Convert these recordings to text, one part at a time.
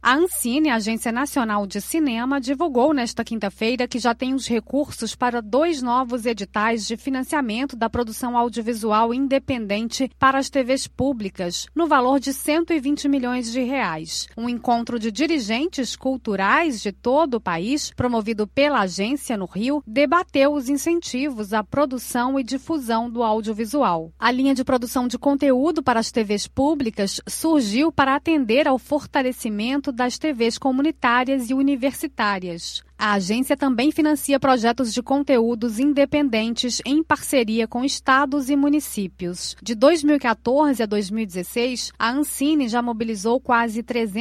A Ancine, a Agência Nacional de Cinema, divulgou nesta quinta-feira que já tem os recursos para 2 novos editais de financiamento da produção audiovisual independente para as TVs públicas, no valor de R$120 milhões. Um encontro de dirigentes culturais de todo o país, promovido pela agência no Rio, debateu os incentivos à produção e difusão do audiovisual. A linha de produção de conteúdo para as TVs públicas surgiu para atender ao fortalecimento das TVs comunitárias e universitárias. A agência também financia projetos de conteúdos independentes em parceria com estados e municípios. De 2014 a 2016, a Ancine já mobilizou quase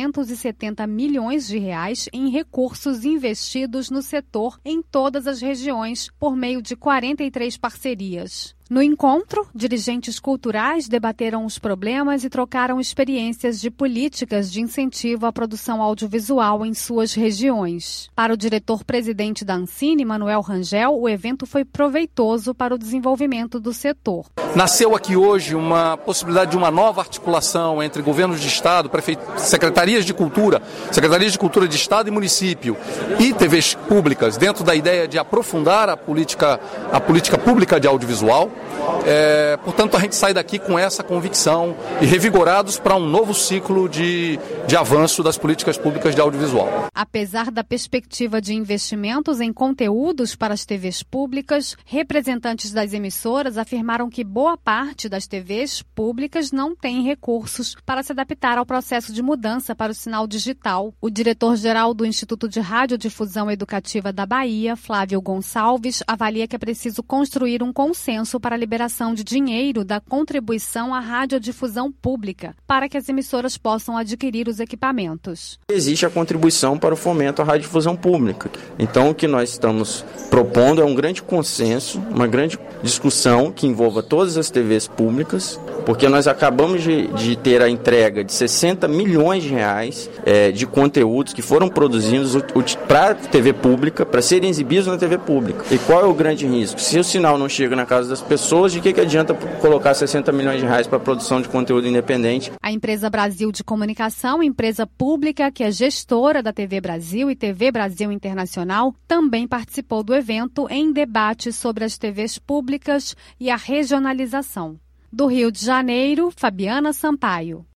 R$370 milhões em recursos investidos no setor em todas as regiões, por meio de 43 parcerias. No encontro, dirigentes culturais debateram os problemas e trocaram experiências de políticas de incentivo à produção audiovisual em suas regiões. Para o diretor-presidente da Ancine, Manuel Rangel, o evento foi proveitoso para o desenvolvimento do setor. Nasceu aqui hoje uma possibilidade de uma nova articulação entre governos de estado, secretarias de cultura de estado e município e TVs públicas, dentro da ideia de aprofundar a política pública de audiovisual. Portanto, a gente sai daqui com essa convicção e revigorados para um novo ciclo de avanço das políticas públicas de audiovisual. Apesar da perspectiva de investimentos em conteúdos para as TVs públicas, representantes das emissoras afirmaram que boa parte das TVs públicas não tem recursos para se adaptar ao processo de mudança para o sinal digital. O diretor-geral do Instituto de Radiodifusão Educativa da Bahia, Flávio Gonçalves, avalia que é preciso construir um consenso para a liberação de dinheiro da contribuição à radiodifusão pública, para que as emissoras possam adquirir os equipamentos. Existe a contribuição para o fomento à radiodifusão pública. Então, o que nós estamos propondo é um grande consenso, uma grande discussão que envolva todas as TVs públicas, porque nós acabamos de ter a entrega de R$60 milhões de conteúdos que foram produzidos para a TV pública, para serem exibidos na TV pública. E qual é o grande risco? Se o sinal não chega na casa das pessoas, de que adianta colocar R$60 milhões para a produção de conteúdo independente? A Empresa Brasil de Comunicação, empresa pública que é gestora da TV Brasil e TV Brasil Internacional, também participou do evento em debate sobre as TVs públicas e a regionalização. Do Rio de Janeiro, Fabiana Sampaio.